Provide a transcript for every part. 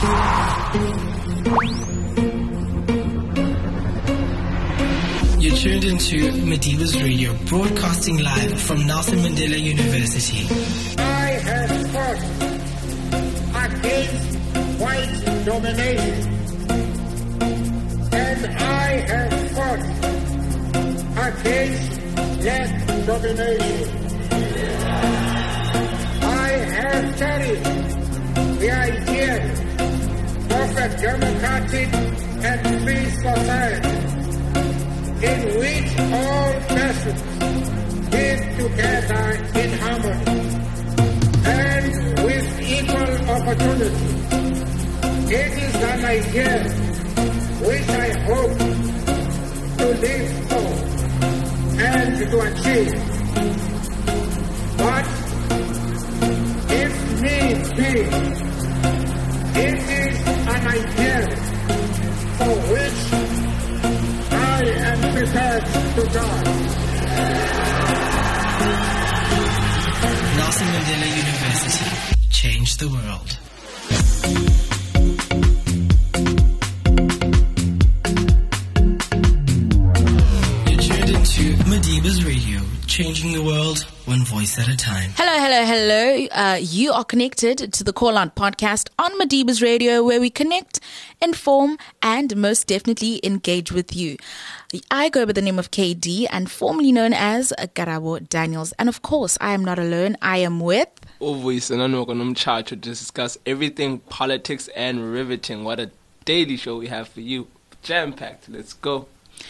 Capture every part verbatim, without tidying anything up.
You're tuned into Madiba's Radio, broadcasting live from Nelson Mandela University. I have fought against white domination, and I have fought against black domination. I have carried the idea of a democratic and free society in which all persons live together in harmony and with equal opportunity. It is an idea which I hope to live for and to achieve. But if need be, it is an idea for which I am prepared to die. Nelson Mandela University. Change the world. You're tuned into Madiba's Radio, changing the world one voice at a time. Hello, hello, hello. Uh, you are connected to the Call Out podcast on Madiba's Radio, where we connect, inform, and most definitely engage with you. I go by the name of K D and formerly known as Karabo Daniels. And of course, I am not alone. I am with... to discuss everything politics and riveting. What a daily show we have for you. Jam-packed. Let's go.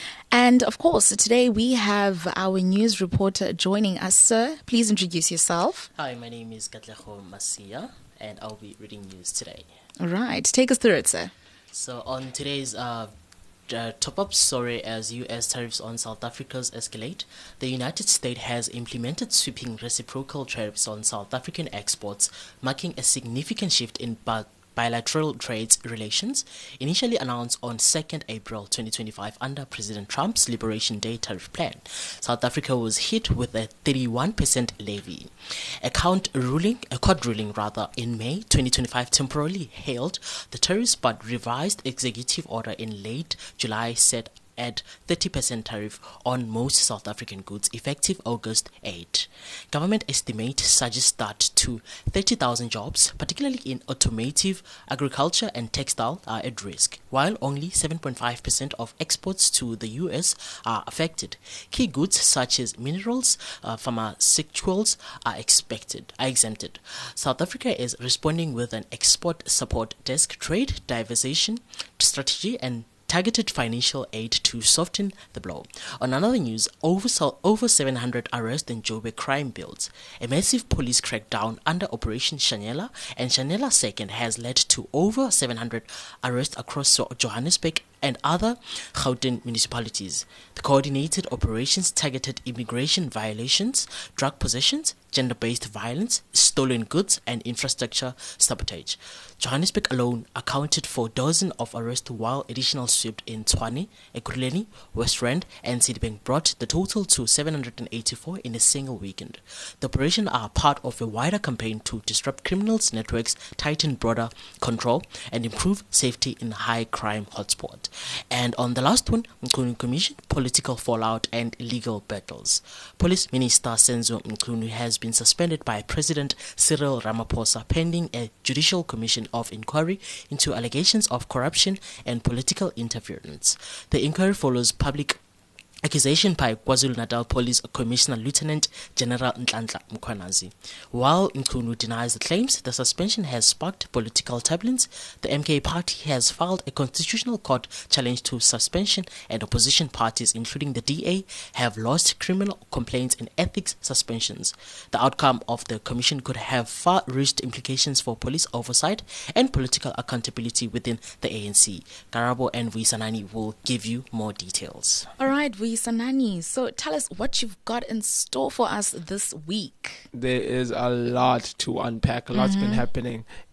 And of course, today we have our news reporter joining us. Sir, please introduce yourself. Hi, my name is Katlego Masia, and I'll be reading news today. All right. Take us through it, sir. So on today's uh, uh, top-up story, as U S tariffs on South Africa's escalate, the United States has implemented sweeping reciprocal tariffs on South African exports, marking a significant shift in bi- bilateral trade relations, initially announced on second April twenty twenty-five under President Trump's Liberation Day tariff plan. South Africa was hit with a thirty-one percent levy. A count ruling, a court ruling rather, in May twenty twenty-five temporarily hailed the tariffs, but revised executive order in late July set at thirty percent tariff on most South African goods effective August eighth. Government estimates suggest that to thirty thousand jobs, particularly in automotive, agriculture and textile, are at risk, while only seven point five percent of exports to the U S are affected. Key goods such as minerals, uh, pharmaceuticals are expected, are exempted. South Africa is responding with an export support desk, trade diversification strategy and targeted financial aid to soften the blow. On another news, over, over seven hundred arrests in Joburg crime builds. A massive police crackdown under Operation Shanela and Shanela Second has led to over seven hundred arrests across Johannesburg and other Gauteng municipalities. The coordinated operations targeted immigration violations, drug possessions, gender-based violence, stolen goods, and infrastructure sabotage. Johannesburg alone accounted for dozens of arrests, while additional swept in Tshwane, Ekurhuleni, West Rand, and Sedibeng brought the total to seven hundred eighty-four in a single weekend. The operations are part of a wider campaign to disrupt criminals' networks, tighten border control, and improve safety in high-crime hotspots. And on the last one, Mkhunu Commission, political fallout and legal battles. Police Minister Senzo Mkhunu has been suspended by President Cyril Ramaphosa pending a judicial commission of inquiry into allegations of corruption and political interference. The inquiry follows public accusation by KwaZulu-Natal Police Commissioner Lieutenant General Nhlanhla Mkhwanazi. While Mkhunu denies the claims, the suspension has sparked political turbulence. The M K party has filed a constitutional court challenge to suspension, and opposition parties, including the D A, have lost criminal complaints and ethics suspensions. The outcome of the commission could have far-reaching implications for police oversight and political accountability within the A N C. Karabo and Vuisanani will give you more details. All right, Vuisanani. Sanani, so tell us what you've got in store for us this week. There is a lot to unpack. A lot's mm-hmm. been happening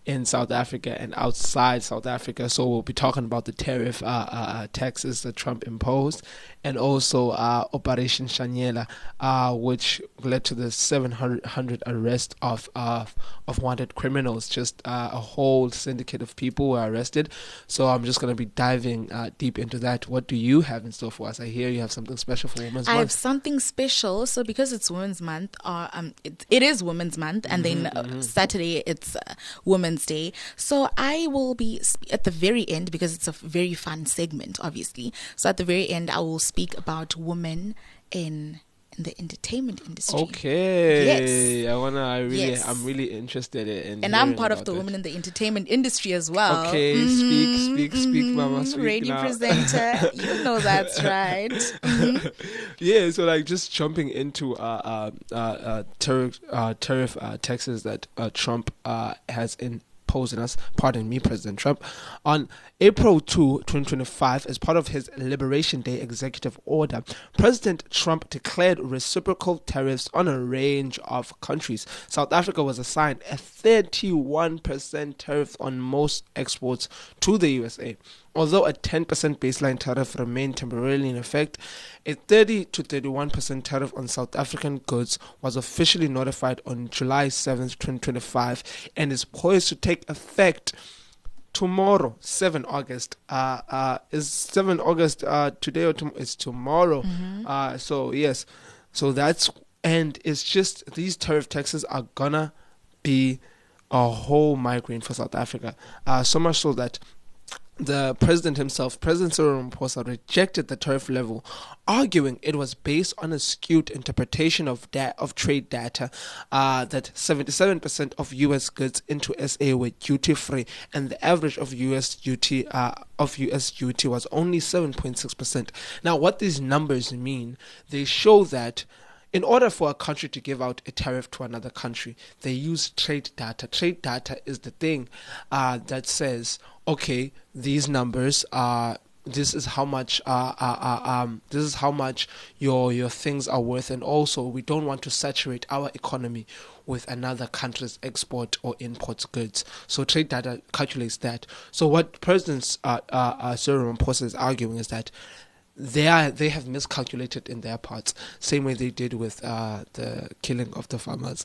in South Africa and outside South Africa. So we'll be talking about the tariff uh, uh, taxes that Trump imposed, and also uh, Operation Shanyela, uh, which led to the seven hundred arrest of uh, of wanted criminals. Just uh, a whole syndicate of people were arrested. So I'm just going to be diving uh, deep into that. What do you have in store for us? I hear you have something special for Women's I Month. have something special. So because it's Women's Month, uh, um, it, it is Women's Month, and Mm-hmm, then uh, mm-hmm. Saturday it's uh, Women's Day. So I will be sp- at the very end, because it's a very fun segment, obviously. So at the very end, I will speak about women in in the entertainment industry. Okay. Yes. I wanna. I really. Yes. I'm really interested in. And I'm hearing part of about the that. women in the entertainment industry as well. Okay, Mhm, speak, speak, speak, mhm. Mama, speak Radio now. presenter, you know that's right. Mhm. Yeah, so like just jumping into uh uh uh, uh tariff uh, tariff uh, taxes that uh, Trump uh has in. Posing us, pardon me, President Trump, on April second, twenty twenty-five, as part of his Liberation Day executive order, President Trump declared reciprocal tariffs on a range of countries. South Africa was assigned a thirty-one percent tariff on most exports to the U S A. Although a ten percent baseline tariff remained temporarily in effect, a thirty to thirty-one percent tariff on South African goods was officially notified on July seventh, twenty twenty-five, and is poised to take effect tomorrow, seventh of August. Uh, uh, is seventh of August uh, today or tomorrow? It's tomorrow. Mm-hmm. Uh, so, yes. So that's, and it's just, these tariff taxes are gonna be a whole migraine for South Africa. Uh, so much so that the president himself, President Cyril Ramaphosa, rejected the tariff level, arguing it was based on a skewed interpretation of da- of trade data, uh, that seventy-seven percent of U S goods into S A were duty-free, and the average of U S duty uh, of U S duty was only seven point six percent. Now, what these numbers mean, they show that in order for a country to give out a tariff to another country, they use trade data. Trade data is the thing uh, that says, okay, these numbers are, this is how much, uh, uh, uh, um, this is how much your your things are worth, and also we don't want to saturate our economy with another country's export or import goods. So trade data calculates that. So what President uh, uh, uh, Cyril Ramaphosa is arguing is that They are they have miscalculated in their parts, same way they did with uh, the killing of the farmers.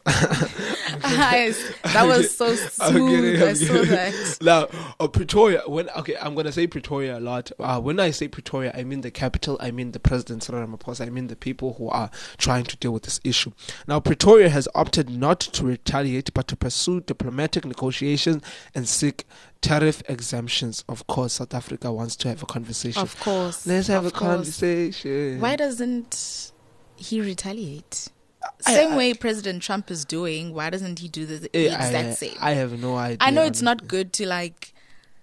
Yes, that was so smooth. I saw that. Now, uh, Pretoria. When okay, I'm gonna say Pretoria a lot. Uh, when I say Pretoria, I mean the capital. I mean the President Cyril Ramaphosa. I mean the people who are trying to deal with this issue. Now, Pretoria has opted not to retaliate, but to pursue diplomatic negotiations and seek tariff exemptions. Of course, South Africa wants to have a conversation. Of course. Let's have of a course. conversation. Why doesn't he retaliate? I- Same I- way President Trump is doing. Why doesn't he do the, the Eh, exact I, same? I have no idea. I know it's not honestly. good to like,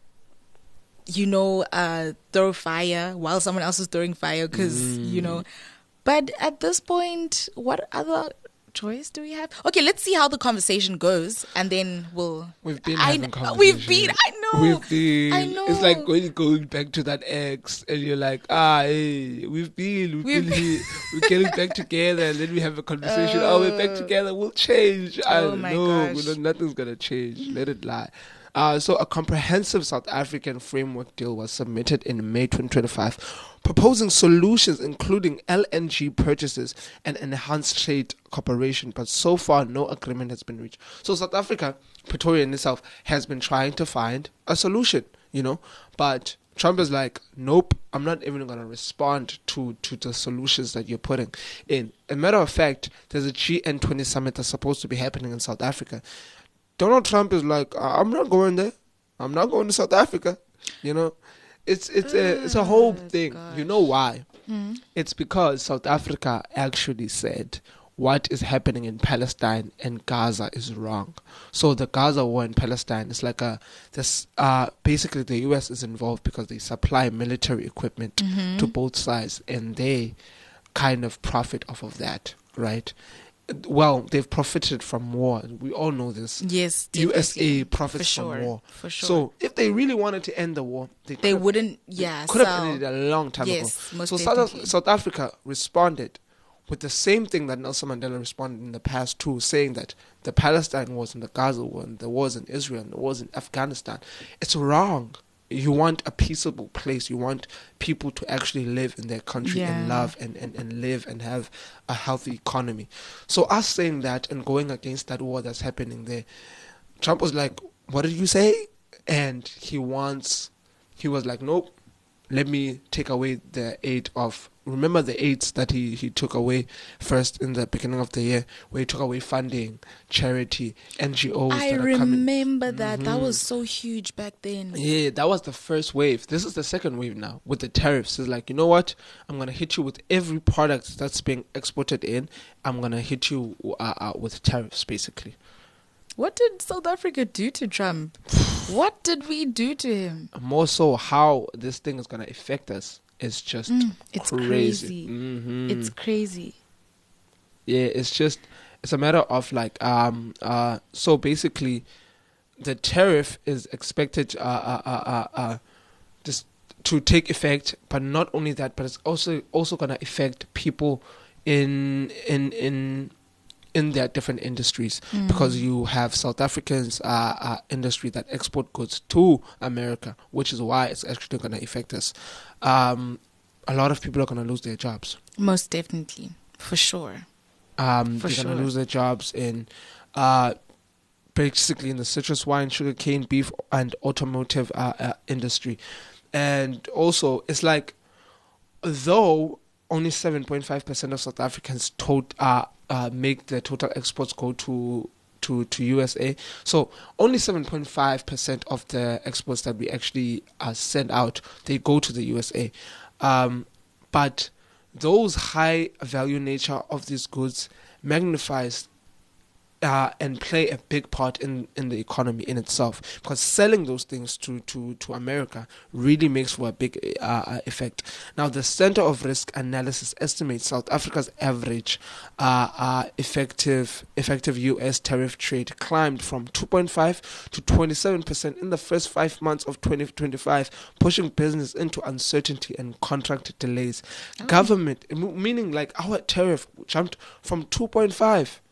you know, uh, throw fire while someone else is throwing fire because, Mm. you know. But at this point, what other choice do we have? Okay, let's see how the conversation goes, and then we'll. We've been I, having kn- We've been. conversations. I know. We've been. I know. It's like going going back to that ex, and you're like, ah, hey, we've been, we've, We've been here. We're getting back together, and then we have a conversation. oh, we're back Oh. together. We'll change. I Oh don't my know. gosh. We know nothing's gonna change. Let it lie. Uh, so a comprehensive South African framework deal was submitted in May twenty twenty-five, proposing solutions including L N G purchases and enhanced trade cooperation, but so far no agreement has been reached. So South Africa, Pretoria in itself, has been trying to find a solution, you know, but Trump is like, nope, I'm not even going to respond to, to the solutions that you're putting in. A matter of fact, there's a G N twenty summit that's supposed to be happening in South Africa. Donald Trump is like, I'm not going there. I'm not going to South Africa. You know, it's it's a it's a whole Oh, thing. gosh. You know why? Hmm. It's because South Africa actually said what is happening in Palestine and Gaza is wrong. So the Gaza war in Palestine is like a this uh basically the U S is involved because they supply military equipment Mm-hmm. to both sides, and they kind of profit off of that, right? Well, they've profited from war. We all know this. Yes, U S A definitely. profits For from sure, war. for sure. So if they really wanted to end the war, they, They could've- wouldn't. Yeah, could have so- ended it a long time Yes, ago. most so South, definitely. South Africa responded with the same thing that Nelson Mandela responded in the past too, saying that the Palestine wars and the Gaza war and the wars in Israel and the wars in Afghanistan, it's wrong. You want a peaceable place. You want people to actually live in their country Yeah. and love and, and, and live and have a healthy economy. So us saying that and going against that war that's happening there, Trump was like, what did you say? And he wants, he was like, nope, let me take away the aid of, remember the aids that he, he took away first in the beginning of the year, where he took away funding, charity, N G Os I that are coming. remember that. That was so huge back then. Yeah, that was the first wave. This is the second wave now with the tariffs. It's like, you know what? I'm going to hit you with every product that's being exported in. I'm going to hit you uh, uh, with tariffs, basically. What did South Africa do to Trump? What did we do to him? More so, how this thing is going to affect us is just Mm, it's crazy. crazy. Mhm. It's crazy. Yeah, it's just, it's a matter of like, um, uh, so basically, the tariff is expected, uh, uh, uh, uh, uh just to take effect, but not only that, but it's also also gonna affect people in in in in their different industries, because you have South Africans uh, uh industry that export goods to America, which is why it's actually gonna affect us. Um, a lot of people are gonna lose their jobs. Most definitely. For sure. Um, For they're gonna sure. lose their jobs in, uh, basically in the citrus wine, sugarcane, beef, and automotive uh, uh, industry, and also it's like, though only seven point five percent of South Africans tot- uh, uh, make their total exports go to to to U S A. So only seven point five percent of the exports that we actually uh, send out, they go to the U S A. Um, but those high value nature of these goods magnifies uh, and play a big part in, in the economy in itself, because selling those things to, to, to America really makes for a big uh, effect. Now, the Center of Risk Analysis estimates South Africa's average uh, uh, effective effective U S tariff trade climbed from two point five to twenty-seven percent in the first five months of twenty twenty-five, pushing business into uncertainty and contract delays. Government, m- meaning like our tariff jumped from two point five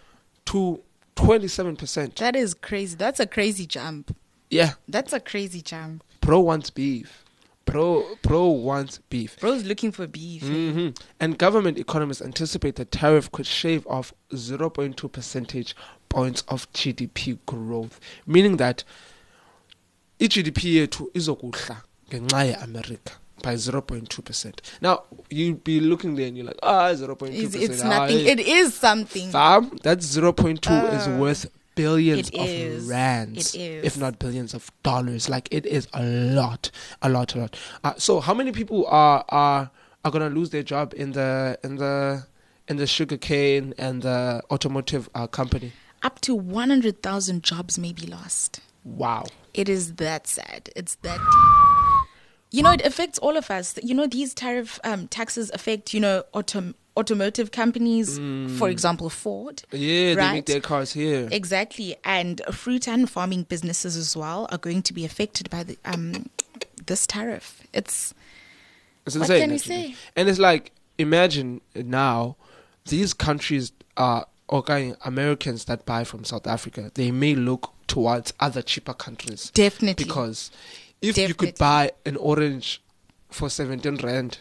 to twenty-seven percent. That is crazy. That's a crazy jump. Yeah, That's a crazy jump. Pro wants beef. Pro Pro wants beef. Bro's looking for beef. hmm And government economists anticipate the tariff could shave off zero point two percentage points of G D P growth, meaning that i-G D P yethu izokuhla ngenxa ye-America by zero point two percent. Now, you'd be looking there and you're like, ah, zero point two It's, percent. it's nothing. It is something. Fam, that zero point two is Uh, worth billions it of is. rands, It is. if not billions of dollars. Like, it is a lot, a lot, a lot. Uh, so, how many people are are are gonna lose their job in the in the in the sugarcane and the automotive uh, company? Up to one hundred thousand jobs may be lost. Wow. It is that sad. It's that. You know, it affects all of us. You know, these tariff um, taxes affect, you know, autom- automotive companies, for example, Ford. Yeah, they Right. make their cars here. Exactly. And fruit and farming businesses as well are going to be affected by the um this tariff. It's It's What insane, can you actually. say? And it's like, imagine now, these countries are okay, Americans that buy from South Africa, they may look towards other cheaper countries. definitely Because if you could Definitely. buy an orange for seventeen rand,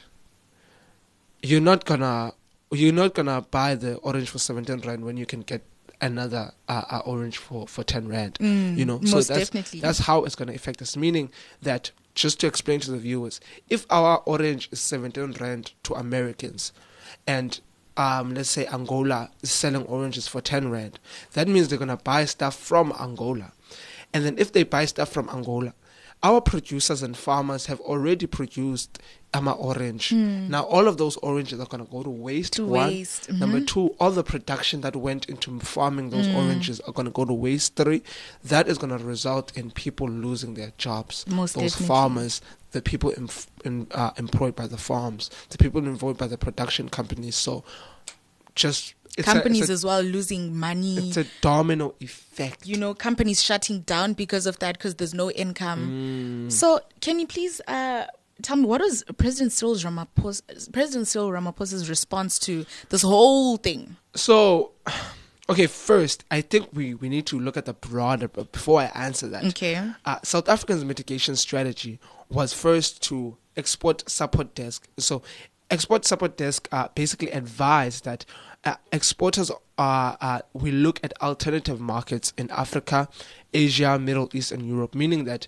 you're not gonna you're not gonna buy the orange for seventeen rand when you can get another uh, uh, orange for, for ten rand. you know, so Mm, most that's definitely. that's how it's gonna affect us. Meaning that, just to explain to the viewers, if our orange is seventeen rand to Americans, and um, let's say Angola is selling oranges for ten rand, that means they're gonna buy stuff from Angola. And then if they buy stuff from Angola, our producers and farmers have already produced ama orange. Now all of those oranges are gonna go to waste. To one. waste, Number two, all the production that went into farming those oranges are gonna go to waste. Three, that is gonna result in people losing their jobs. Most those definitely. farmers, the people in, in, uh, employed by the farms, the people employed by the production companies. So just it's companies a, it's a, as well losing money. it's a domino effect. You know, companies shutting down because of that, because there's no income. So, can you please uh, tell me, what was President Cyril Ramaphosa, President Cyril Ramaphosa's response to this whole thing? So, okay, first, I think we, we need to look at the broader, but before I answer that. Okay. Uh, South Africa's mitigation strategy was first to export support desk. So, export support desk uh, basically advised that uh, exporters are, uh, we look at alternative markets in Africa, Asia, Middle East, and Europe, meaning that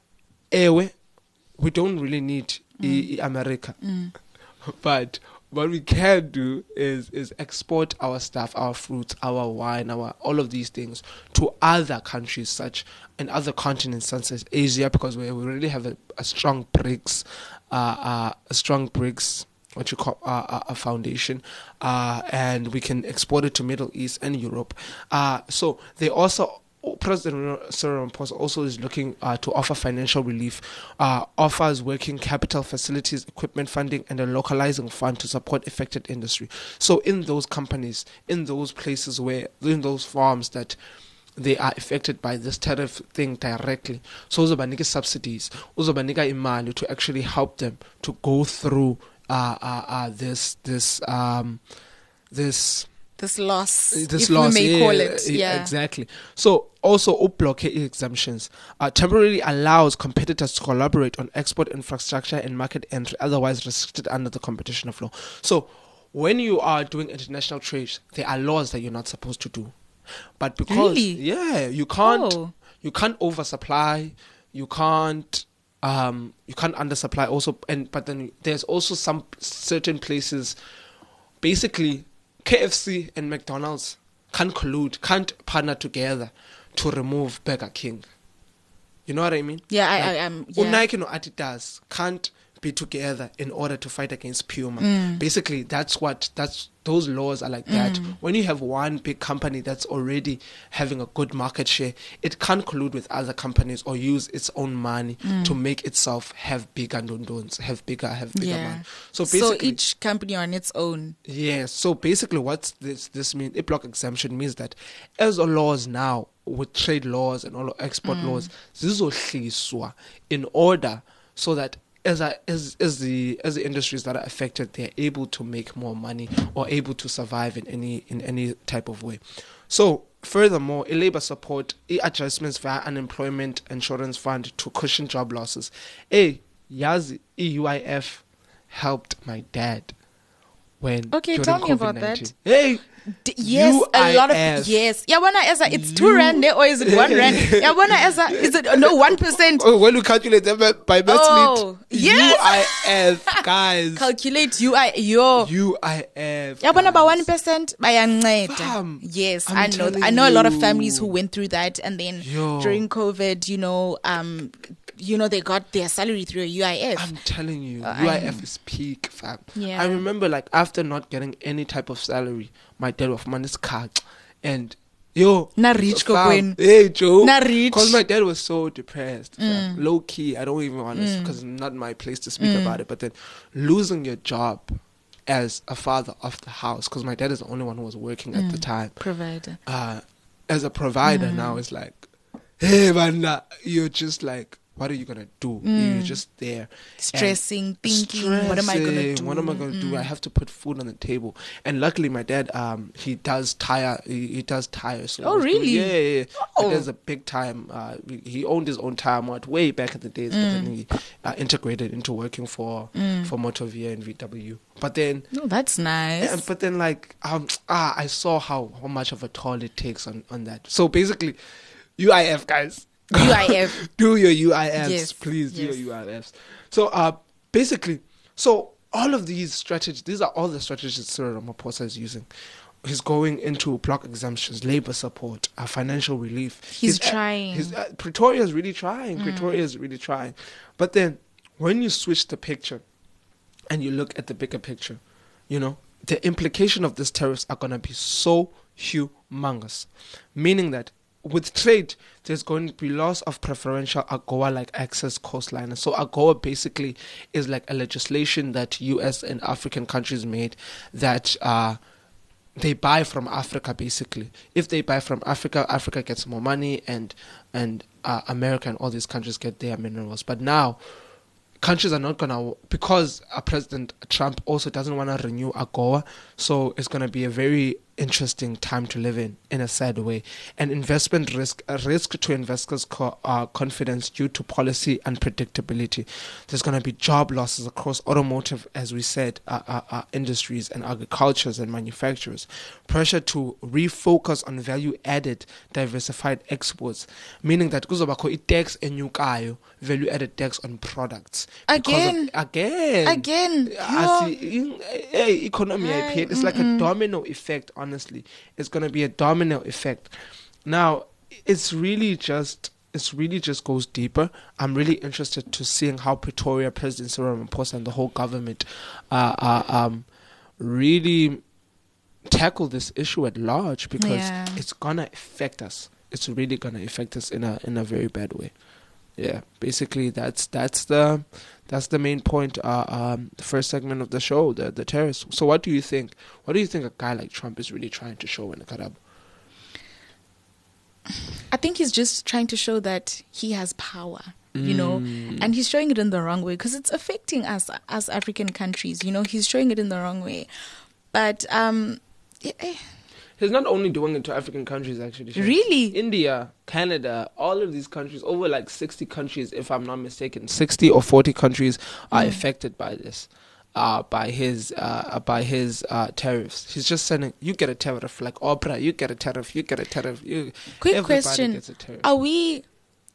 ewe, we don't really need mm. I- I America. Mm. But what we can do is is export our stuff, our fruits, our wine, our all of these things to other countries, such in other continents such as Asia, because we we really have a, a strong BRICS, uh, uh, a strong BRICS, what you call uh, a foundation, uh, and we can export it to Middle East and Europe. Uh, so they also. President Cyril Ramaphosa also is looking uh, to offer financial relief, uh, offers working capital facilities, equipment funding, and a localizing fund to support affected industry. So in those companies, in those places where, in those farms that they are affected by this tariff thing directly, so uzobanika subsidies, uzobanika imali to actually help them to go through uh, uh, uh, this, this, um, this, This loss, this if loss, we may yeah, call it. yeah, Yeah, exactly. So also, block exemptions uh, temporarily allows competitors to collaborate on export infrastructure and market entry, otherwise restricted under the competition of law. So when you are doing international trade, there are laws that you're not supposed to do. But because Really? yeah, you can't Oh. you can't oversupply, you can't um you can't undersupply also, and but then there's also some certain places, basically. K F C and McDonald's can't collude, can't partner together to remove Burger King. You know what I mean? yeah, I, Like, I am. Yeah. Nike and Adidas can't be together in order to fight against Puma. Mm. Basically, that's what that's those laws are like that. When you have one big company that's already having a good market share, it can't collude with other companies or use its own money to make itself have bigger dondons, have bigger, have bigger Yeah. money. So So basically, each company on its own. yes. So basically, what's this this mean? A block exemption means that as the laws now with trade laws and all of export laws, zizohliswa in order so that as I, as as the as the industries that are affected, they're able to make more money or able to survive in any in any type of way. So furthermore, a labor support, e adjustments via unemployment insurance fund to cushion job losses. A Yazi E U I F helped my dad when Okay, during tell me about COVID that. nineteen. Hey, D- yes, a lot of U I F. yes. Yabona Eza, it's two U- rand there, or is it one rand? Yabona Eza, is it no one percent? Oh, when you calculate them by by Oh, yes. U I F, guys. Calculate U I yo. U I F. Yabona by guys. one percent by Fam, Yes, I'm I know. telling I know a lot of you. families who went through that, and then Yo. during COVID, you know, um, you know, they got their salary through a U I F. I'm telling you, Uh, U I I'm- F is peak, fam. Yeah. I remember, like, after not getting any type of salary, my dad was man this card, and yo, Na rich fam, kokwenu. hey Joe, Na rich. because my dad was so depressed, fam. Low key. I don't even want to, because it's not my place to speak about it. But then losing your job as a father of the house, because my dad is the only one who was working at the time. Provider. Uh, as a provider now, it's like, hey man, you're just like, what are you gonna do? You're just there, Stressing, and thinking, what am I gonna stressing, do? What am I gonna do? I have to put food on the table. And luckily, my dad, um, he does tire. He, he does tire. So Oh, really? Yeah, yeah. yeah. Oh. My dad's a big time. Uh, he owned his own tire mart way back in the days, but then he uh, integrated into working for for Motovia and V W. But then. No, that's nice. Yeah, but then, like, um, ah, I saw how, how much of a toll it takes on, on that. So basically, U I F, guys. U I F. Do your U I Fs, Yes, please. Do yes. your U I Fs. So, uh, basically, so all of these strategies, these are all the strategies Cyril Ramaphosa is using. He's going into block exemptions, labor support, uh, financial relief. He's trying. He's, uh, Pretoria is really trying. Pretoria is really trying. But then, when you switch the picture and you look at the bigger picture, you know, the implication of these tariffs are going to be so humongous. Meaning that with trade, there's going to be loss of preferential AGOA-like access coastliners. So AGOA basically is like a legislation that U S and African countries made that uh, they buy from Africa, basically. If they buy from Africa, Africa gets more money, and and uh, America and all these countries get their minerals. But now, countries are not gonna, because uh, President Trump also doesn't want to renew AGOA, so it's gonna be a very interesting time to live in, in a sad way. And investment risk, a risk to investors' co- uh, confidence due to policy unpredictability. There's gonna be job losses across automotive, as we said, uh, uh, uh, industries and agricultures and manufacturers. Pressure to refocus on value-added, diversified exports, meaning that kuzobakho i-tax enyukayo, value-added tax on products. Again. Of, again. Again. I see, hey, economy, I paid. It's like a domino effect, honestly. It's going to be a domino effect. Now, it's really just, it's really just goes deeper. I'm really interested to seeing how Pretoria, President Cyril Ramaphosa and the whole government uh, uh, um, really tackle this issue at large, because Yeah. it's going to affect us. It's really going to affect us in a in a very bad way. Yeah, basically that's that's the that's the main point. Uh, um, the first segment of the show, the the terrorists. So, what do you think? What do you think a guy like Trump is really trying to show in the Karabo? I think he's just trying to show that he has power, you know, and he's showing it in the wrong way because it's affecting us as African countries. You know, he's showing it in the wrong way. But um, eh, eh, He's not only doing it to African countries, actually. Shay. Really? India, Canada, all of these countries, over like sixty countries, if I'm not mistaken, sixty or forty countries are affected by this, uh, by his uh, by his uh, tariffs. He's just saying, you get a tariff, like Oprah, you get a tariff, you get a tariff. You, quick everybody question: gets a tariff. Are we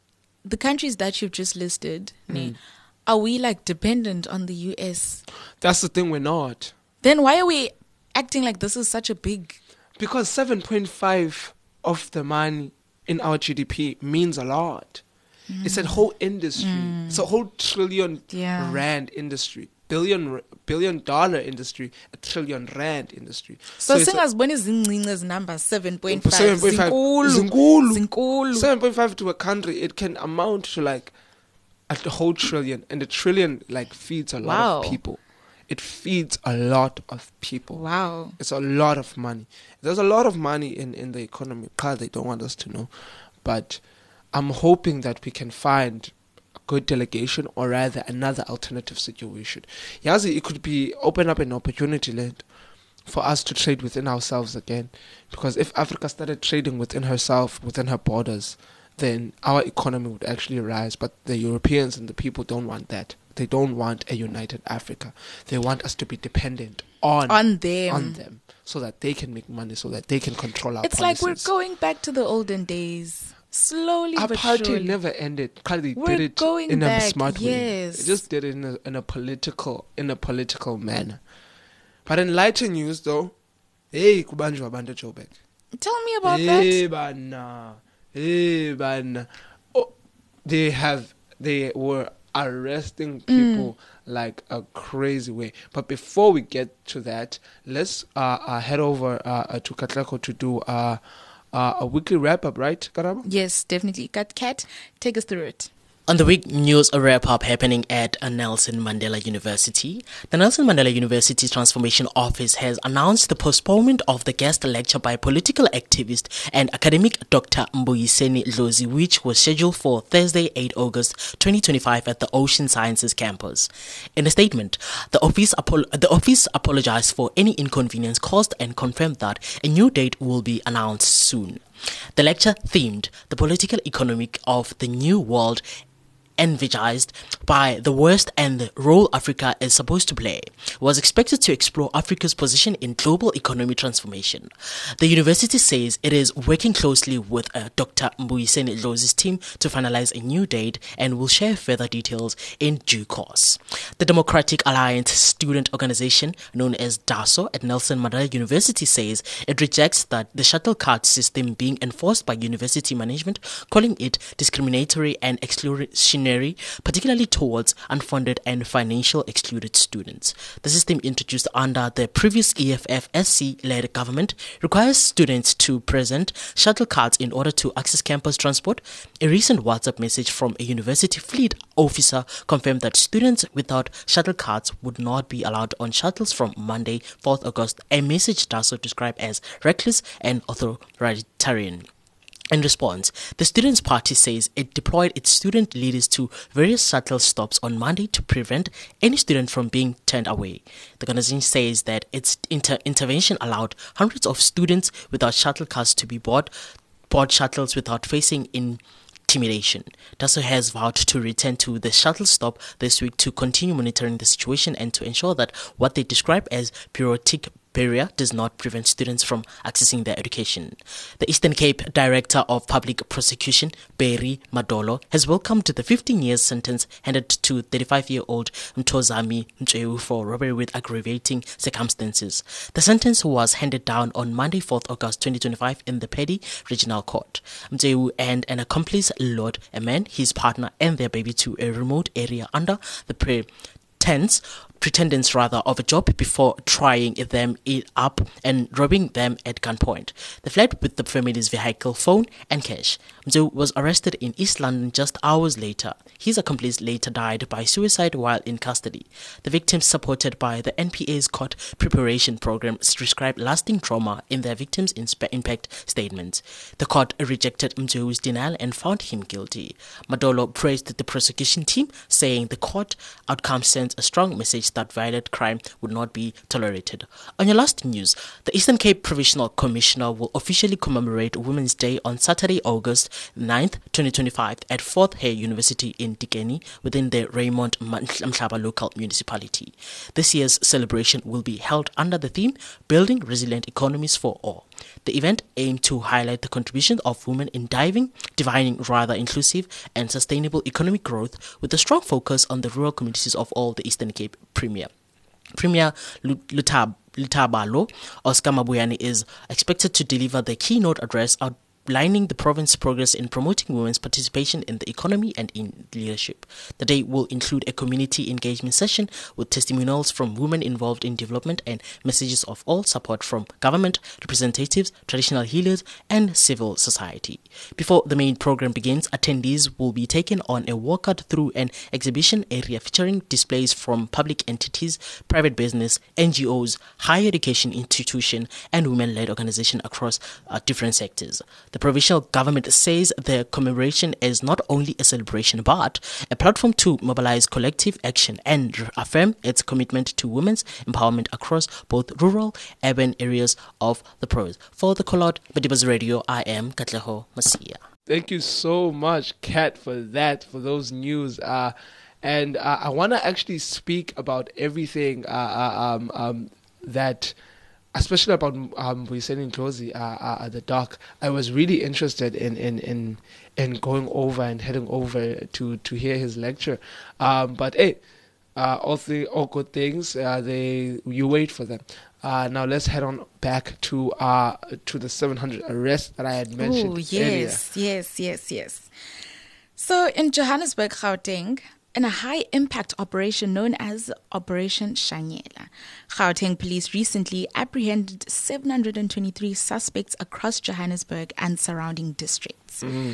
the countries that you've just listed? ne, Are we like dependent on the U S? That's the thing, we're not. Then why are we acting like this is such a big? Because seven point five of the money in our G D P means a lot. Mm. It's a whole industry. Mm. It's a whole trillion Yeah. rand industry. Billion billion dollar industry. A trillion rand industry. So, it's sing a- as when is Zincince's number seven point five? seven point five. Zinkulu. Zinkulu. Zinkulu. seven point five to a country, it can amount to like a whole trillion. And a trillion like feeds a lot Wow. of people. It feeds a lot of people. Wow. It's a lot of money. There's a lot of money in, in the economy. Because they don't want us to know. But I'm hoping that we can find a good delegation, or rather another alternative situation. Yazi, it could be open up an opportunity land for us to trade within ourselves again. Because if Africa started trading within herself, within her borders, then our economy would actually rise. But the Europeans and the people don't want that. They don't want a united Africa. They want us to be dependent on On them. on them, so that they can make money, so that they can control our It's policies. like we're going back to the olden days. Slowly but Apartheid surely. never ended. Kali We're did it going in back, a smart way. yes. It just did it in a, in a political in a political manner. But in lighter news, though, hey, kubanjwa abantu Joburg. Tell me about Hey, that. bana. Hey, bana. Oh, they have they were arresting people like a crazy way. But before we get to that, let's uh, uh, head over uh, uh, to Katlako to do uh, uh, a weekly wrap up, right, Karabo? Yes, definitely. Kat, Kat, take us through it. On the week news wrap-up happening at Nelson Mandela University, the Nelson Mandela University Transformation Office has announced the postponement of the guest lecture by political activist and academic Doctor Mbuyiseni Dlozi, which was scheduled for Thursday, the eighth of August twenty twenty-five at the Ocean Sciences campus. In a statement, the office, apo- the office apologized for any inconvenience caused and confirmed that a new date will be announced soon. The lecture, themed The Political Economic of the New World, envisaged by the West and the role Africa is supposed to play, was expected to explore Africa's position in global economic transformation. The university says it is working closely with uh, Doctor Mbuyiseni Dlozi's team to finalize a new date and will share further details in due course. The Democratic Alliance student organization, known as DASO at Nelson Mandela University, says it rejects that the shuttle card system being enforced by university management, calling it discriminatory and exclusionary, particularly towards unfunded and financial excluded students. The system, introduced under the previous E F F S C-led government, requires students to present shuttle cards in order to access campus transport. A recent WhatsApp message from a university fleet officer confirmed that students without shuttle cards would not be allowed on shuttles from Monday, fourth of August, a message DASO described as reckless and authoritarian. In response, the Students' Party says it deployed its student leaders to various shuttle stops on Monday to prevent any student from being turned away. The organization says that its inter- intervention allowed hundreds of students without shuttle cars to be board, board shuttles without facing intimidation. DASO has vowed to return to the shuttle stop this week to continue monitoring the situation and to ensure that what they describe as bureaucratic barrier does not prevent students from accessing their education. The Eastern Cape Director of Public Prosecution, Barry Madolo, has welcomed the fifteen years sentence handed to thirty-five-year-old Mtozami Mchewu for robbery with aggravating circumstances. The sentence was handed down on Monday, fourth August twenty twenty-five in the Pedi Regional Court. Mchewu and an accomplice lured a man, his partner and their baby to a remote area under the pretense pretenders rather of a job before trying them up and robbing them at gunpoint. They fled with the family's vehicle, phone and cash. Mzew was arrested in East London just hours later. His accomplice later died by suicide while in custody. The victims, supported by the N P A's court preparation program, described lasting trauma in their victims' impact statements. The court rejected Mzew's denial and found him guilty. Madolo praised the prosecution team, saying the court outcome sends a strong message that violent crime would not be tolerated. On your last news, the Eastern Cape Provincial Commissioner will officially commemorate Women's Day on Saturday, August ninth, twenty twenty-five at Fourth Hay University in Dikeni within the Raymond Mhlaba local municipality. This year's celebration will be held under the theme Building Resilient Economies for All. The event aimed to highlight the contribution of women in diving, defining rather inclusive and sustainable economic growth with a strong focus on the rural communities of all the Eastern Cape. Premier. Premier Lutab, Lutabalo Oscar Mabuyane is expected to deliver the keynote address outlining the province's progress in promoting women's participation in the economy and in leadership. The day will include a community engagement session with testimonials from women involved in development and messages of all support from government, representatives, traditional healers, and civil society. Before the main program begins, attendees will be taken on a walkout through an exhibition area featuring displays from public entities, private business, N G Os, higher education institutions, and women-led organizations across uh, different sectors. The provincial government says the commemoration is not only a celebration but a platform to mobilize collective action and affirm its commitment to women's empowerment across both rural and urban areas of the province. For the Collard Madibas Radio, I am Katleho Masia. Thank you so much, Kat, for that, for those news. Uh, and uh, I want to actually speak about everything uh, uh, um, um, that... especially about um, we said in Closey, uh, uh, the doc. I was really interested in, in, in, in going over and heading over to, to hear his lecture. Um, but hey, uh, all, the, all good things, uh, they you wait for them. Uh, now let's head on back to uh, to the seven hundred arrests that I had mentioned Ooh, yes, earlier. yes, yes, yes. So in Johannesburg, Gauteng, in a high-impact operation known as Operation Shanyela, Gauteng police recently apprehended seven hundred twenty-three suspects across Johannesburg and surrounding districts. Mm.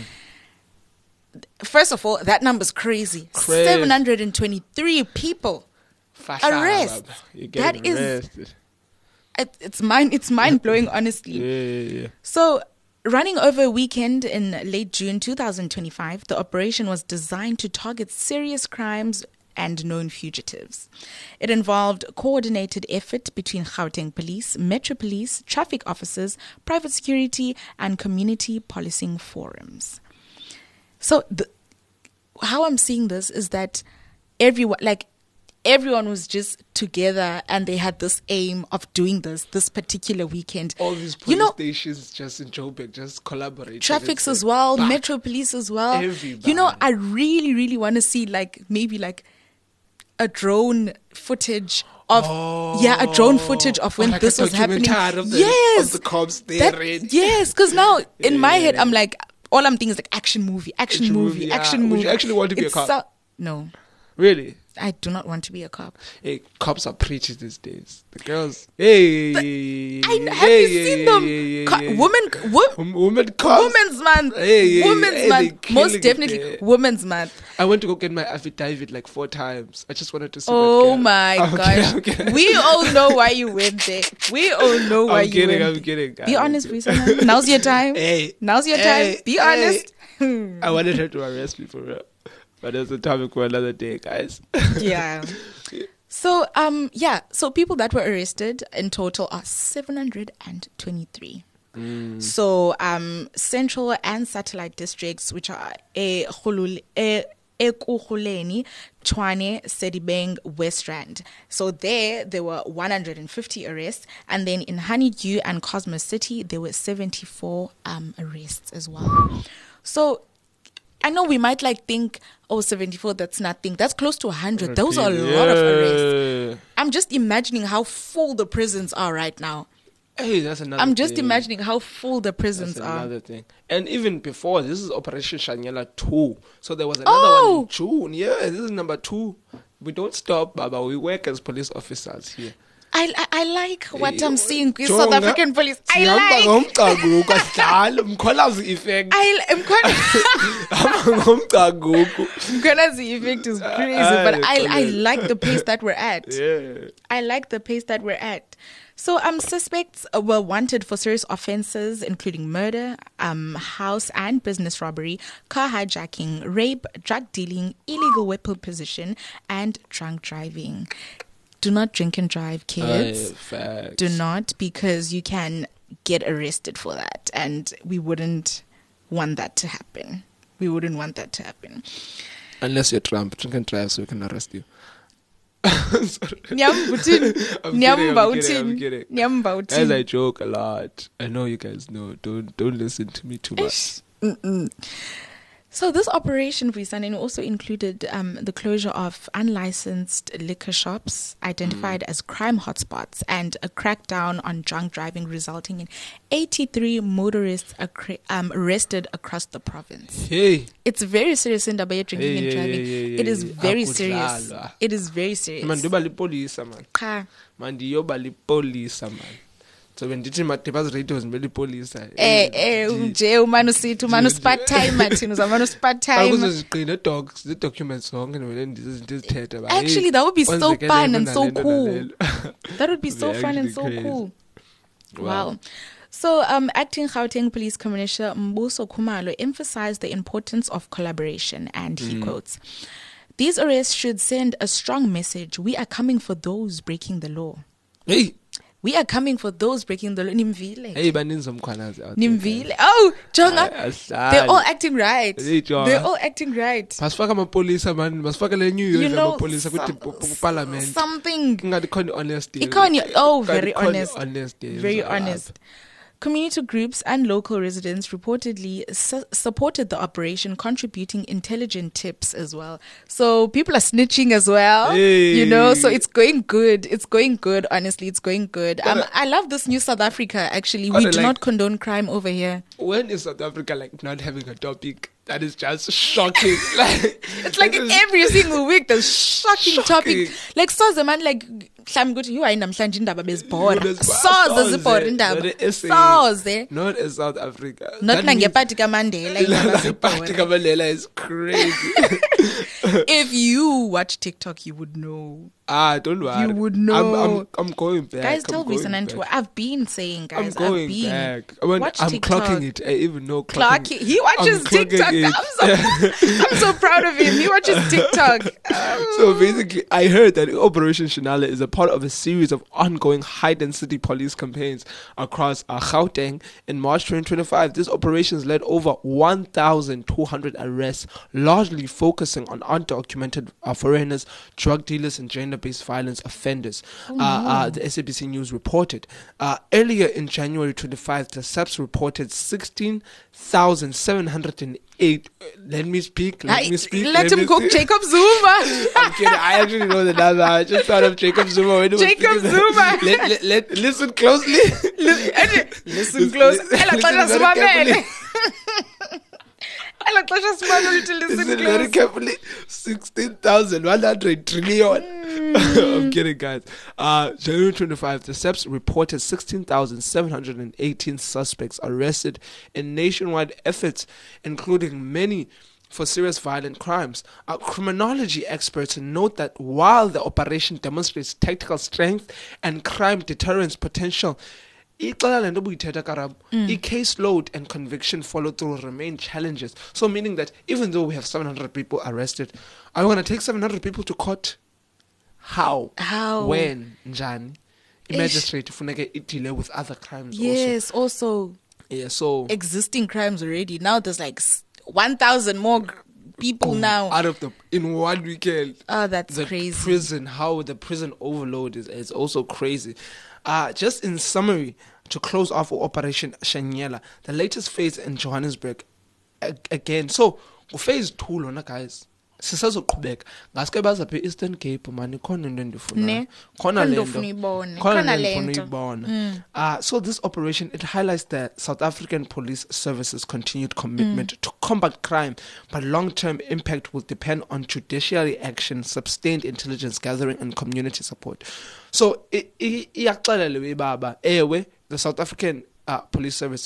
First of all, that number's crazy. Crazy. seven hundred twenty-three people arrested. That is, arrested. it, it's mind, it's mind-blowing, honestly. Yeah, yeah, yeah. So, running over a weekend in late June twenty twenty-five, the operation was designed to target serious crimes and known fugitives. It involved coordinated effort between Gauteng Police, Metro Police, traffic officers, private security, and community policing forums. So, the, how I'm seeing this is that everyone, like, everyone was just together and they had this aim of doing this this particular weekend. All these police you know, stations just in Joburg just collaborate. traffics as well, bah, Metro Police as well. Everybody. You know, I really, really want to see like maybe like a drone footage of oh, yeah, a drone footage of when like this a was happening. Of the, yes, of the cops that, there. yes, because now in yeah, my head yeah. I'm like, all I'm thinking is like action movie, action, Action movie, movie, yeah. action Would movie. you actually want to be a It's cop? So, no. Really? I do not want to be a cop. Hey, cops are preachers these days. The girls, hey, I, have hey, you hey, seen them? hey, hey, Co- hey. women, wo- Um, women cops. Women's Month. Hey, hey, Women's hey, Month. they Most killing definitely it there. Women's Month. I went to go get my affidavit like four times. I just wanted to see. Oh that girl. my I'm gosh. kidding, I'm kidding. We all know why you went there. We all know why I'm you kidding, went I'm kidding. Be I'm honest, kidding. Risa. Now's your time. Hey, Now's your hey, time. Be hey. honest. I wanted her to arrest me for real. But that's a topic for another day, guys. Yeah. So, um, yeah. So people that were arrested in total are seven hundred twenty-three. Mm. So, um, central and satellite districts, which are E Ekurhuleni, Tshwane, Sedibeng, West Rand. So there, there were one hundred fifty arrests. And then in Honeydew and Cosmos City, there were seventy-four um, arrests as well. So I know we might like think, oh, seventy-four, that's nothing. That's close to one hundred. Those are a lot of arrests. I'm just imagining how full the prisons are right now. Hey, that's another I'm just thing. imagining how full the prisons That's are. another thing. And even before, this is Operation Shanyela two. So there was another Oh! one in June. Yeah, this is number two. We don't stop, Baba. We work as police officers here. I, I, I like what Hey, I'm seeing with Jonga, South African police. I sihamba like. ngomcaguko, asidlali, Mkhwelazi effect. I am quite. Hamba ngomcaguko. Mkhwelazi effect is crazy, Ah, but I, I yeah. like the pace that we're at. Yeah. I like the pace that we're at. So, um, suspects uh, were wanted for serious offenses, including murder, um, house and business robbery, car hijacking, rape, drug dealing, illegal weapon possession, and drunk driving. Do not drink and drive, kids. Aye, facts. Do not, because you can get arrested for that, and we wouldn't want that to happen. We wouldn't want that to happen. Unless you're Trump, drink and drive so we can arrest you. Sorry. Nyambutin. I'm kidding, I'm kidding, I'm Nyambautin. kidding. Nyambautin. Guys, I joke a lot. I know you guys know. Don't don't listen to me too much. Ish. Mm-mm. So this operation, Visanen, also included um, the closure of unlicensed liquor shops identified Mm. as crime hotspots and a crackdown on drunk driving, resulting in eighty-three motorists accre- um, arrested across the province. Hey, It's very serious in Dabaya drinking Hey, and yeah, driving. yeah, yeah, It is yeah. very Akudlalwa. serious. It is very man, serious. ndiyoba lipolisa man. Cha. Man, ndiyoba lipolisa man. So when ndithi madebas radios ngibele lipolisa. Eh eh nje umano sithi umano spart time thina uzamano spart time. Akuzoziqina docs, the documents zonke nobele ndizinto ezithethe ba. Actually, that would be so kwenzekele fun and lento so nalento cool. nalelo. That would be so They're fun and actually so crazy. cool. Wow. Wow. So, um, acting Gauteng Police Commissioner Mbuso Khumalo emphasized the importance of collaboration, and he quotes, "These arrests should send a strong message. We are coming for those breaking the law. Hey, We are coming for those breaking the law." Nimvile. hey baninzi omkhwanazi out there. Nimvile. Oh, Jonga. Ay, asidlali. They're all acting right. Hey, Jonga. They're all acting right. Masifaka amapolisa man, masifaka le new You year know, amapolisa some- ku parliament. something. Ngathi khona honesty. Ikoni, oh, very Ngathi khona honest. honesty Very eyenziwa honest. lapha. Community groups and local residents reportedly su- supported the operation, contributing intelligent tips as well. So people are snitching as well, Hey. you know. So it's going good. It's going good. Honestly, it's going good. Um, Gotta- I love this new South Africa. Actually, we Gotta do like- not condone crime over here. When is South Africa like not having a topic that is just shocking? Like It's like this is- every single week there's shocking, Shocking. topic. Like so the man like mhlawumbe ukuthi you namhlanje indaba bezibhora. Soze, Soze zibhora not indaba. a essay. Soze. Not in South Africa. Not That means- nangepati kaMandela indaba The party zibhora. Kabalela is crazy. If you watch TikTok, you would know. Ah, don't worry. You would I'm, know. I'm, I'm going back. Guys, I'm tell going Visan and back. Tour. I've been saying, I'm guys, going I've been. back. I mean, Watch I'm TikTok. clocking it. I even know clocking. Clark, he watches I'm clocking TikTok. it. I'm so, I'm so proud of him. He watches TikTok. So basically, I heard that Operation Shinala is a part of a series of ongoing high-density police campaigns across uh, Gauteng. In March twenty twenty-five, these operations led over one thousand two hundred arrests, largely focusing on undocumented uh, foreigners, drug dealers, and gender-based violence offenders. Oh, uh, uh, the S A B C News reported. Uh, earlier in January twenty-fifth, the S A P S reported sixteen thousand seven hundred eight. Uh, let me speak. Let Hey, me speak. let him me cook speak. Jacob Zuma. I'm kidding. I actually know the number. I just thought of Jacob Zuma. When he was Jacob speaking. Zuma. Let, let, let, listen closely. Listen close. Listen- listen very carefully. I like Lasha Smart to listen Listen very close. carefully. sixteen thousand one hundred trillion. I'm kidding, guys. Uh, January twenty-fifth, the S E P S reported sixteen thousand seven hundred eighteen suspects arrested in nationwide efforts, including many for serious violent crimes. Uh, criminology experts note that while the operation demonstrates tactical strength and crime deterrence potential, mm. e case load and conviction follow through remain challenges. So meaning that even though we have seven hundred people arrested, are we going to take seven hundred people to court? How? How? When? Njani? A magistrate funeke deal with other crimes yes, also. also. Yeah, so existing crimes already. Now there's like one thousand more g- people now. Out of the in one weekend. Oh, that's the crazy. Prison, how the prison overload is, is also crazy. Uh, just in summary, to close off Operation Shanyela, the latest phase in Johannesburg, a- again. So, phase two, lona guys. Sisazoqhubeka ngaske baza phe Eastern Cape mani khona into endifuna Ne. khona Khona lento ndifuna uyibone. khona Khona lento lento. ndifuna uyibona. Uh, so this operation, it highlights the South African Police Service's continued commitment mm. to combat crime, but long-term impact will depend on judiciary action, sustained intelligence gathering, and community support. So iyaxelelwe baba ewe the South African Uh, police service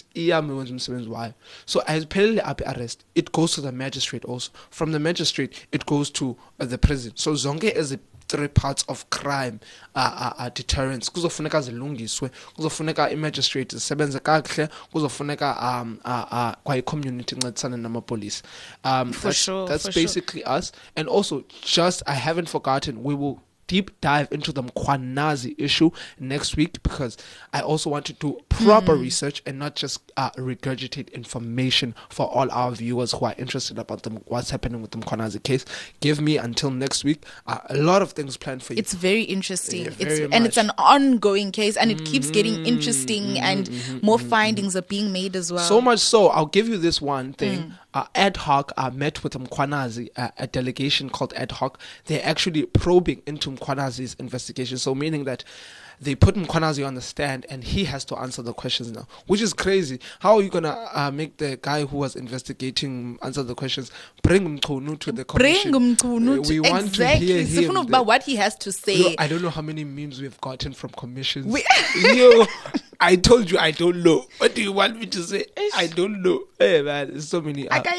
why so as pelele up arrest, it goes to the magistrate also. From the magistrate it goes to uh, the prison. So zonke as a three parts of crime uh, uh, uh, deterrence kuzofuneka zilungiswe, kuzofuneka i-magistrate zisebenze kakuhle, kuzofuneka um uh, uh, kwa i-community incedisana nama-police. Um, for that's, sure, that's for basically sure. us. And also, just I haven't forgotten, we will deep dive into the Mkhwanazi issue next week, because I also want to do proper mm. research and not just uh, regurgitate information for all our viewers who are interested about the, what's happening with the Mkhwanazi case. Give me until next week. Uh, a lot of things planned for you. It's very interesting. Yeah, it's, very and it's an ongoing case, and it mm-hmm, keeps getting interesting, mm-hmm, and mm-hmm, more mm-hmm, findings mm-hmm. are being made as well. So much so, I'll give you this one thing. Mm. Uh, Ad Hoc uh, met with Mkhwanazi, uh, a delegation called Ad Hoc. They're actually probing into Mkhwanazi's investigation. So meaning that they put Mkhwanazi on the stand and he has to answer the questions now, which is crazy. How are you going to uh, make the guy who was investigating answer the questions? Bring Mkhunu to the commission. Bring Mkhunu Uh, to we want exactly. to hear him. About what he has to say. You know, I don't know how many memes we've gotten from commissions. We- Yo, I told you I don't know. What do you want me to say? I don't know. Hey man, there's so many. Uh,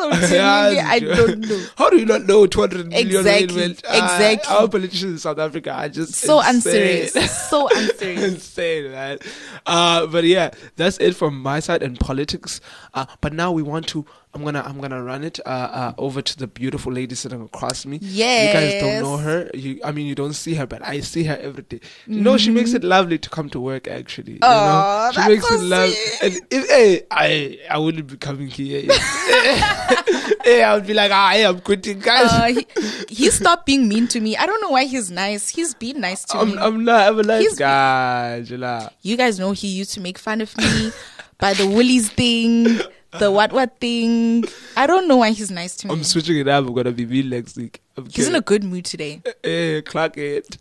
I don't know. How do you not know two hundred million? Exactly. Went, uh, Exactly. Our politicians in South Africa are just So insane. unserious. So unserious. Insane, man. Uh, but yeah, that's it from my side and politics. Uh, but now we want to. I'm gonna I'm gonna run it uh, uh, over to the beautiful lady sitting across me. Yes. You guys don't know her. You, I mean, you don't see her, but I see her every day. You mm-hmm. know, she makes it lovely to come to work. Actually, you oh, know? She that's makes so it lovely. sweet. And if hey, I I wouldn't be coming here. Hey, I would be like, ah, hey, I'm quitting, guys. Uh, he, he stopped being mean to me. I don't know why he's nice. He's been nice to I'm, me. I'm not. I'm a nice He's- guy. Jala. You guys know he used to make fun of me by the Woolies thing, the what what thing. I don't know why he's nice to me. I'm switching it up. I'm gonna be mean next week. I'm He's in kidding. a good mood today. Hey, clock it.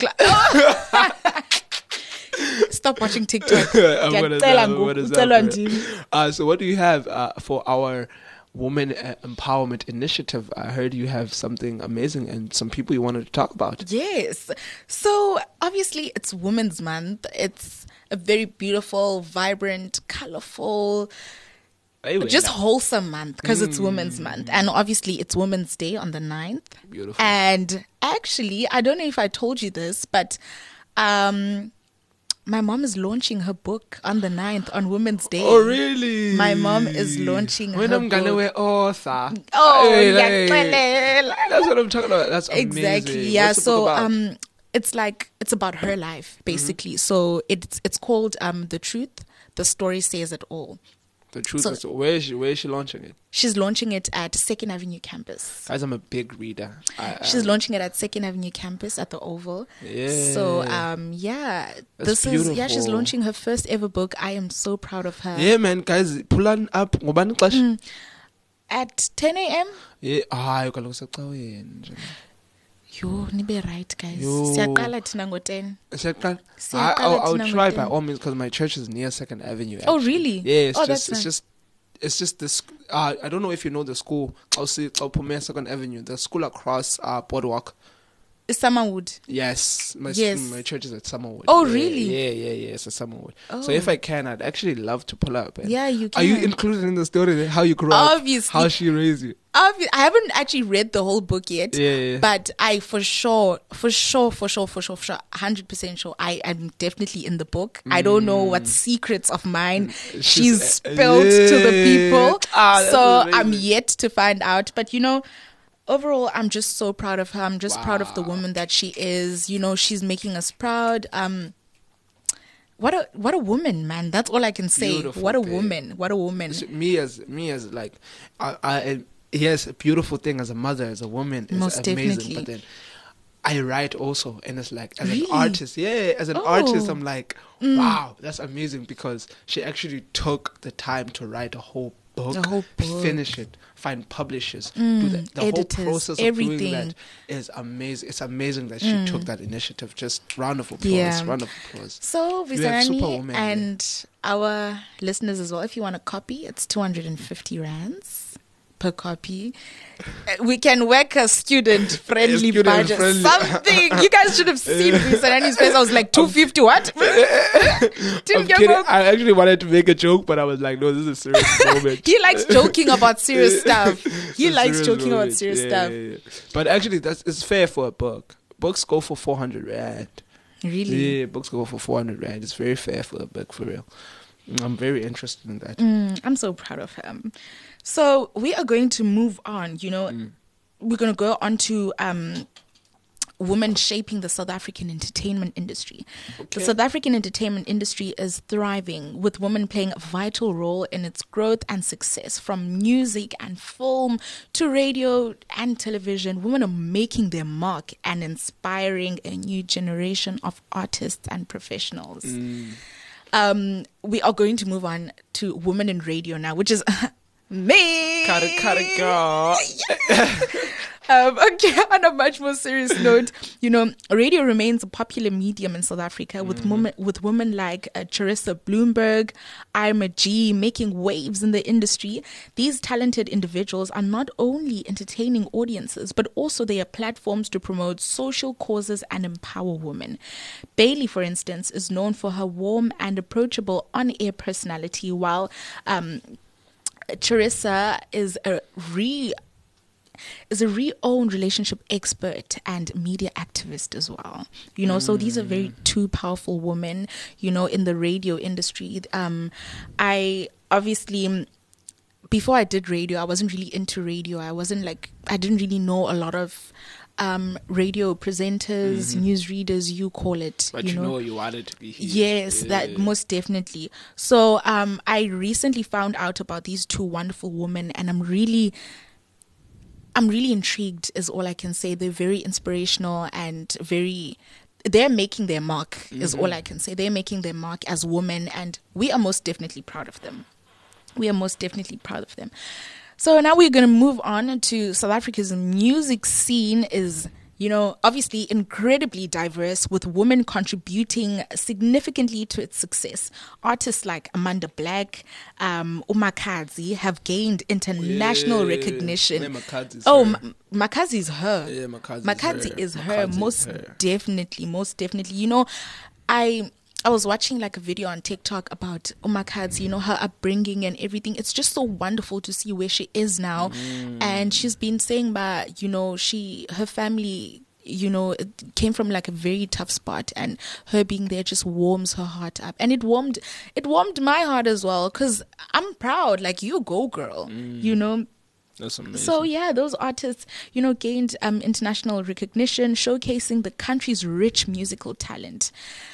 Stop watching TikTok. I'm gonna Ngiyacela stop, I'm ngoku, gonna ucelwa stop, ndini. Uh, so what do you have uh, for our women uh, empowerment initiative? I heard you have something amazing and some people you wanted to talk about. Yes. So obviously it's Women's Month. It's a very beautiful, vibrant, colorful, Hey, just wait. wholesome month because it's Women's Month. And obviously it's Women's Day on the ninth. Beautiful. And actually, I don't know if I told you this, but um, my mom is launching her book on the ninth on Women's Day. Oh, really? My mom is launching when her I'm gonna book. wear author. Oh, Hey, yeah, hey. That's what I'm talking about. That's amazing. Exactly. Yeah. What's the book So about? um it's like it's about her life basically. Mm-hmm. So it's it's called um The Truth, The Story Says It All. The truth so- is, where is she? Where is she launching it? She's launching it at Second Avenue campus. Guys, I'm a big reader. I, She's I, launching it at Second Avenue campus at the Oval. Yeah. So um yeah, That's this is yeah, she's beautiful. launching her first ever book. I am so proud of her. Yeah, man, guys, pull on up. Ngubani ixesha? At ten a.m. Yeah, hayi kaloku secaweni nje. Yo, nibe right guys. Yo. Siyaqala thina ngo ten. Siyaqala? Siyaqala I- I'll, I'll thina try ngo by ten. all means because my church is near Second Avenue. Oh, actually. really? Yeah, it's Oh, just that's it's nice. just it's just this uh, I don't know if you know the school. I'll see Pomea Second Avenue, the school across uh, Boardwalk. Summerwood. Yes, my Yes. my church is at Summerwood. Oh, Yeah, really? Yeah, yeah, yeah. It's at Summerwood. Oh. So if I can, I'd actually love to pull up. And Yeah, you Are you can. included in the story? How you grew up? Obviously. How she raised you? Obvi- I haven't actually read the whole book yet. Yeah, yeah. But I for sure, for sure, for sure, for sure, for sure, one hundred percent sure I am definitely in the book. I don't know what secrets of mine she's, She's- spilled to the yeah. people. Ah, that's so amazing. I'm yet to find out. But you know, overall, I'm just so proud of her. I'm just proud of the Wow. woman that she is. You know, she's making us proud. Um, what a what a woman, man. That's all I can say. Beautiful, what a babe. woman. What a woman. So me as me as like, I, I yes, a beautiful thing as a mother, as a woman, is Most amazing. definitely. But then I write also, and it's like as Really? an artist, yeah, as an Oh. artist, I'm like, wow, that's amazing because she actually took the time to write a whole book, A whole book. finish it, find publishers, do that. The editors, whole process of everything. doing that is amazing. It's amazing that she took that initiative. Just round of applause, Yeah. round of applause. So, You have Visanani superwoman, yeah. and our listeners as well, if you want a copy, it's two hundred fifty rands per copy. Uh, We can work a student-friendly Student budget. friendly. Something. You guys should have seen Visanani's face. I was like, two hundred fifty what? Tim I'm kidding. Yabok. I actually wanted to make a joke, but I was like, no, this is a serious moment. He likes joking about serious stuff. He It's a likes serious joking about moment. serious Yeah, stuff. yeah, yeah. But actually, that's it's fair for a book. Books go for four hundred rand. Really? Yeah, books go for four hundred rand. It's very fair for a book, for real. I'm very interested in that. Mm, I'm so proud of him. So we are going to move on. You know, we're going to go on to um, women shaping the South African entertainment industry. The South African entertainment industry is thriving, with women playing a vital role in its growth and success. From music and film to radio and television, women are making their mark and inspiring a new generation of artists and professionals. Um, we are going to move on to women in radio now, which is me. Cut it, cut it, girl. Um, okay, on a much more serious note, you know, radio remains a popular medium in South Africa, with women with women like uh, Charissa Bloomberg, Irma G making waves in the industry. These talented individuals are not only entertaining audiences, but also they are platforms to promote social causes and empower women. Bailey, for instance, is known for her warm and approachable on-air personality, while um, Charissa is a re is a re-owned relationship expert and media activist as well. You know, so these are very two powerful women, you know, in the radio industry. Um, I obviously, before I did radio, I wasn't really into radio. I wasn't like, I didn't really know a lot of um, radio presenters, newsreaders, you call it. But you, you know, know you wanted to be here. Yes, that most definitely. So um, I recently found out about these two wonderful women, and I'm really, I'm really intrigued. Is all I can say. They're very inspirational and very. They're making their mark. Is all I can say. They're making their mark as women, and we are most definitely proud of them. We are most definitely proud of them. So now we're going to move on to South Africa's music scene. Is, you know, obviously incredibly diverse, with women contributing significantly to its success. Artists like Amanda Black, um, uMakhadzi have gained international Yeah, recognition. yeah, Makhadzi's oh, her. Ma- Makhadzi is her. Yeah, Makhadzi is Makhadzi her. is her. Makhadzi is Most her. definitely, most definitely. You know, I I was watching like a video on TikTok about uMakhadzi, you know, her upbringing and everything. It's just so wonderful to see where she is now. Mm. And she's been saying that, you know, she, her family, you know, it came from like a very tough spot, and her being there just warms her heart up. And it warmed, it warmed my heart as well, because I'm proud, like, you go girl, Mm. you know. That's amazing. So yeah, those artists, you know, gained um, international recognition, showcasing the country's rich musical talent.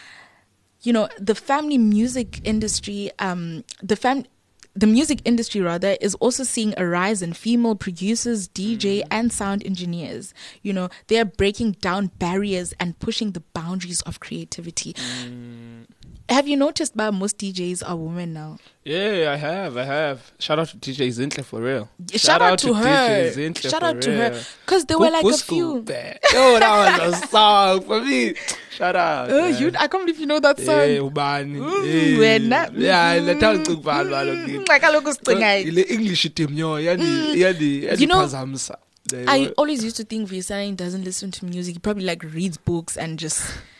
You know, the family music industry, um, the fam, the music industry rather, is also seeing a rise in female producers, D J, Mm. and sound engineers. You know, they are breaking down barriers and pushing the boundaries of creativity. Mm. Have you noticed that most D Js are women now? Yeah, I have, I have. Shout out to D J Zintle for real. Shout, out, to, her. D J Zintle Shout for out to real. her, because there were like a Kusku, few. man. Yo, that was a song for me. Shout out. Oh, man. you! I can't believe you know that song. Hey, ubani. Hey. wena. Yeah, letha ngicubani balo. Mm, kaloku sicinga. Ile English team yo yani yani You know, yaphazamisa. I always used to think Visarin doesn't listen to music. He probably like reads books and just,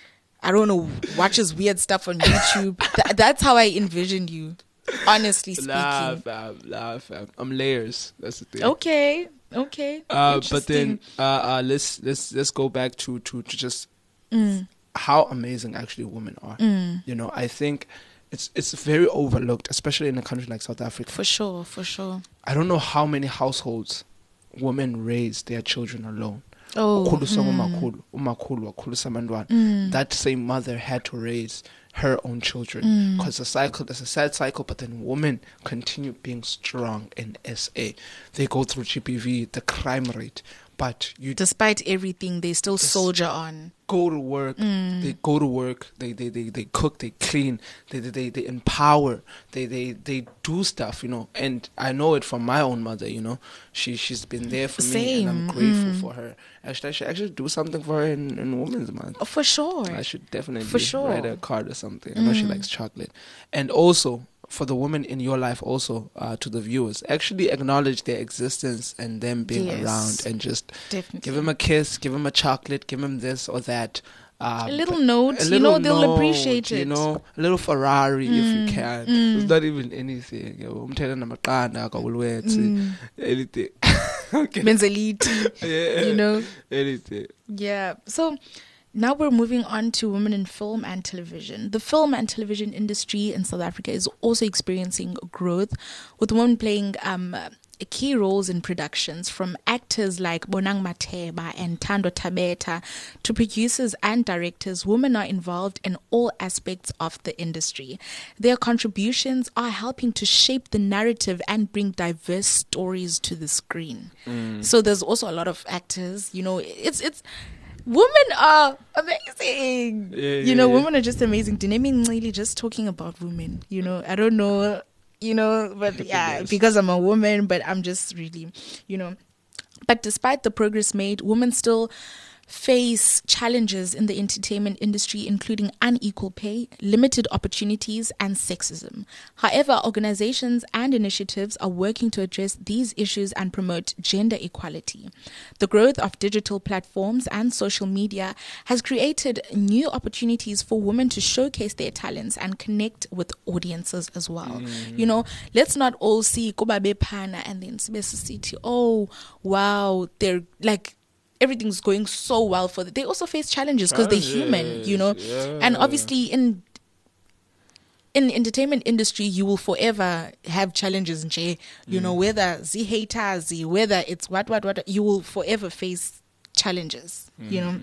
I don't know, watches weird stuff on YouTube. Th- that's how I envisioned you, honestly speaking. Nah, fam, nah, fam. I'm layers. That's the thing. Okay, okay. Uh, but then Interesting. uh, uh, let's let's let's go back to to to just Mm. how amazing actually women are. You know, I think it's it's very overlooked, especially in a country like South Africa. For sure, for sure. I don't know how many households women raise their children alone. Oh, Ukhuliswa mm. ngumakhulu, umakhulu wakhulisa abantwana. That same mother had to raise her own children because the cycle there's a sad cycle, but then women continue being strong in S A. They go through G P V, the crime rate, but you Despite everything, they still soldier on. go to work, they go to work, they, they, they, they cook, they clean, they, they, they, they empower, they, they, they do stuff, you know. And I know it from my own mother, you know. She, she's been there for me and I'm Same, grateful for her. Actually, I should actually do something for her in, in Women's Month. Oh, for sure. I should definitely For sure. write her a card or something. I know she likes chocolate. And also, for the women in your life also, uh, to the viewers, actually acknowledge their existence and them being Yes. around and just Definitely. give them a kiss, give them a chocolate, give them this or that. Um, A little but- note, a you little know, they'll note, appreciate You it. know, a little Ferrari if you can. It's not even anything. You know, umthela namaqanda akawulwethi, anything. Okay. Mentality, Yeah. you know. Anything. Yeah. So now we're moving on to women in film and television. The film and television industry in South Africa is also experiencing growth, with women playing um, key roles in productions, from actors like Bonang Mateba and Tando Tabeta to producers and directors. Women are involved in all aspects of the industry. Their contributions are helping to shape the narrative and bring diverse stories to the screen. So there's also a lot of actors, you know, it's it's women are amazing. Yeah, you know, yeah, yeah. women are just amazing. Dinemi really just talking about women, you know, I don't know, you know, but yeah, Yes. because I'm a woman, but I'm just really, you know. But despite the progress made, women still face challenges in the entertainment industry, including unequal pay, limited opportunities, and sexism. However, organizations and initiatives are working to address these issues and promote gender equality. The growth of digital platforms and social media has created new opportunities for women to showcase their talents and connect with audiences as well. You know, let's not all see Kuba Bephana and then Sibesa City, oh, wow, they're like, everything's going so well for them. They also face challenges because they're human, you know. Yeah. And obviously in in the entertainment industry, you will forever have challenges, nje. You know, whether z haters, whether it's what, what, what, you will forever face challenges, you know.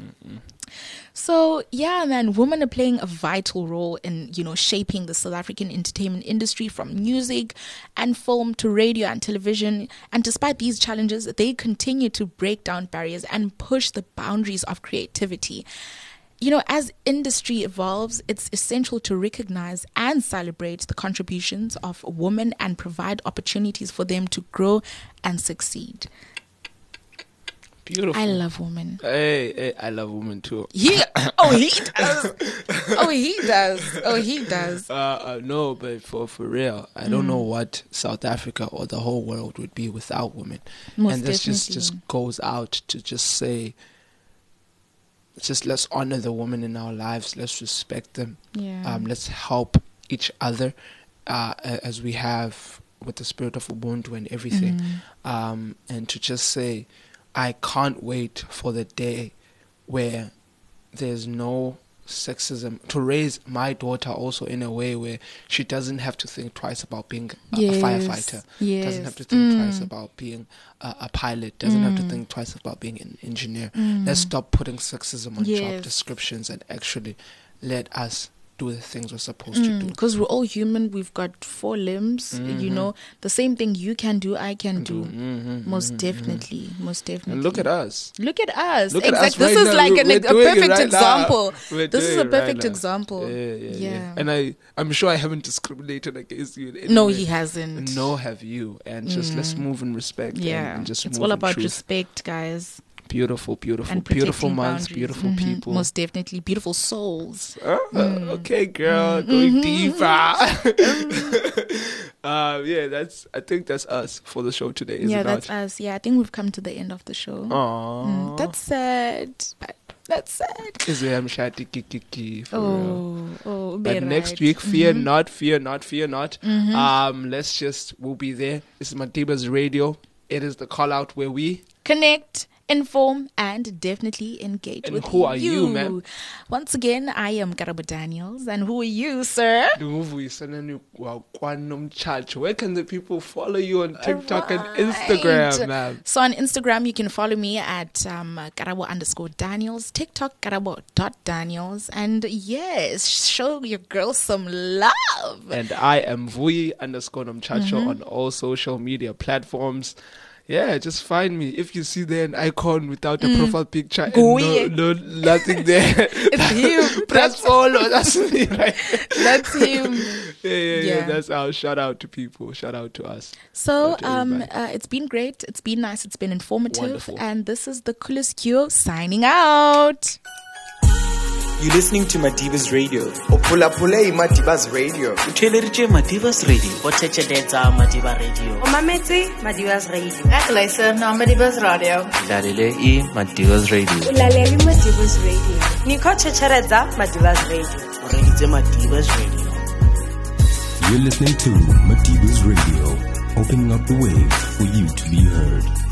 So, yeah, man, women are playing a vital role in, you know, shaping the South African entertainment industry, from music and film to radio and television. And despite these challenges, they continue to break down barriers and push the boundaries of creativity. You know, as industry evolves, it's essential to recognize and celebrate the contributions of women and provide opportunities for them to grow and succeed. Beautiful. I love women. Hey, hey, I love women too. He, oh, he does. Oh, he does. Oh, he does. Uh, uh, no, but for for real, I don't Mm. know what South Africa or the whole world would be without women. Most and this just, definitely. just goes out to just say, just let's honor the women in our lives. Let's respect them. Yeah. Um, let's help each other uh, a- as we have with the spirit of Ubuntu and everything. Mm. Um, and to just say, I can't wait for the day where there's no sexism, to raise my daughter also in a way where she doesn't have to think twice about being a, Yes, a firefighter, yes. doesn't have to think Mm. twice about being a, a pilot, doesn't have to Mm. think twice about being an engineer. Mm. Let's stop putting sexism on job Yes. descriptions and actually let us do the things we're supposed to do. Because we're all human. We've got four limbs. You know, the same thing you can do, I can do. Mhm, Most mhm, definitely. Most definitely. And look at us. Look at us. Look at exactly. us This right is now. like We're- an, we're a doing it perfect right now. example. We're This is doing a it right perfect now. example. Yeah, yeah, yeah, Yeah. And I, I'm sure I haven't discriminated against you. In any No, way. he hasn't. And no, have you? And just let's move in respect. and- Yeah. And, just It's move all in about truth. respect, guys. Beautiful, beautiful, And beautiful protecting months, boundaries. beautiful Mhm. people. Most definitely. Beautiful souls. Uh, Okay, girl, going deeper. uh, yeah, that's. I think that's us for the show today. Is yeah, it that's not? us. Yeah, I think we've come to the end of the show. Aww. Mm, that's sad. That's sad. Is it I'm shati kiki for real. Oh, oh, But be next right. week, fear Mhm. not, fear not, fear not. Mhm. Um, let's just we'll be there. This is Madiba's Radio. It is the call out where we. Connect, inform, and definitely engage And with who are you, ma'am? Once again, I am Karabo Daniels, and who are you, sir? Where can the people follow you on TikTok and Instagram, Right. ma'am? So on Instagram, you can follow me at um, Karabo underscore Daniels, TikTok Karabo dot Daniels, and yes, show your girl some love. And I am Vui underscore Nomchacho Mm-hmm. on all social media platforms. Yeah, just find me. If you see there an icon without a profile picture and Go no, yeah. no, nothing there, It's him. That's follow. That's me, right? That's him. Yeah, yeah, yeah, Yeah. That's our shout out to people. Shout out to us. So Shout out to um, everybody. uh, it's been great. It's been nice. It's been informative. Wonderful. And this is the coolest Q signing out. You're listening to Madiba's Radio. Opula pule Madiba's Radio. Utheleritse Madiba's Radio. Bothecheletsa Madiba Radio. Omametse Madiba's Radio. Ek luister na Madiba's Radio. Lalele i Madiba's Radio. Ulaleli Madiba's Radio. Niko checheredza Madiba's Radio. O reditse Madiba's Radio. You're listening to Madiba's Radio, opening up the way for you to be heard.